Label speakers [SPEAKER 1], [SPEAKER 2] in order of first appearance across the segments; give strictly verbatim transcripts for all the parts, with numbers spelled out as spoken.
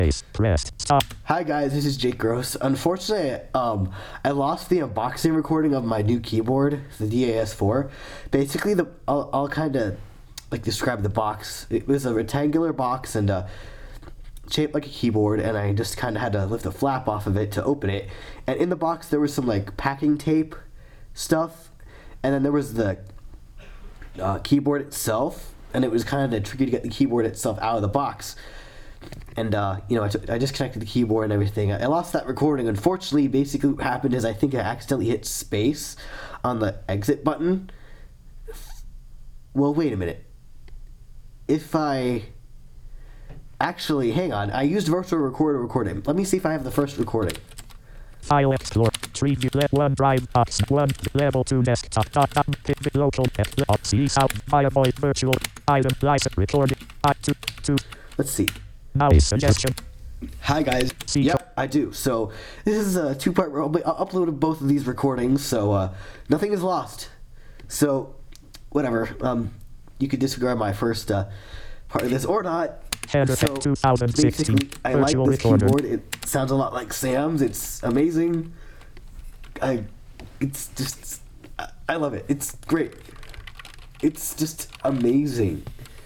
[SPEAKER 1] Space. Pressed. Stop.
[SPEAKER 2] Hi guys, this is Jake Gross. Unfortunately, um, I lost the unboxing recording of my new keyboard, the D A S four. Basically, the I'll, I'll kind of like describe the box. It was a rectangular box and uh, shaped like a keyboard, and I just kind of had to lift the flap off of it to open it. And in the box, there was some like packing tape stuff, and then there was the uh, keyboard itself, and it was kind of tricky to get the keyboard itself out of the box. And, uh, you know, I, t- I disconnected the keyboard and everything. I, I lost that recording. Unfortunately, basically what happened is I think I accidentally hit space on the exit button. Well, wait a minute. If I... Actually, hang on. I used Virtual Recorder to record it. Let me see if I have the first recording.
[SPEAKER 1] File Explorer. Tree view. one drive box. one level two desktop. Dot dot. Pick local. C sound. Via voice virtual. Item. License. Recording. I two two.
[SPEAKER 2] Let's see.
[SPEAKER 1] Mouse suggestion.
[SPEAKER 2] Hi guys.
[SPEAKER 1] See
[SPEAKER 2] yep, I do. So this is a two-part. I'll upload both of these recordings, so uh, nothing is lost. So whatever. Um, you could disregard my first uh, part of this or not.
[SPEAKER 1] Header
[SPEAKER 2] So
[SPEAKER 1] twenty sixteen.
[SPEAKER 2] basically, I like
[SPEAKER 1] Virtual
[SPEAKER 2] this
[SPEAKER 1] recorder.
[SPEAKER 2] keyboard. It sounds a lot like Sam's. It's amazing. I. It's just. I, I love it. It's great. It's just amazing.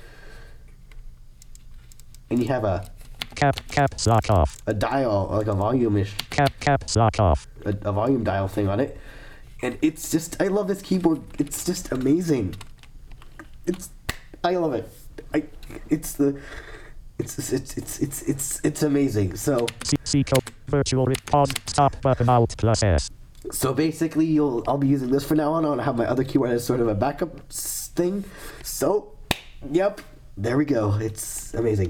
[SPEAKER 2] And you have a
[SPEAKER 1] Cap cap lock off.
[SPEAKER 2] a dial, like a volume-ish,
[SPEAKER 1] Cap cap lock off.
[SPEAKER 2] a, a volume dial thing on it. And it's just, I love this keyboard. It's just amazing. It's, I love it. I, it's the, it's, it's, it's, it's, it's, it's amazing. So,
[SPEAKER 1] C C code. Virtual re- pause. Stop button alt plus S.
[SPEAKER 2] so basically you'll, I'll be using this from now on. I'll have my other keyboard as sort of a backup s- thing. So, yep, there we go. It's amazing.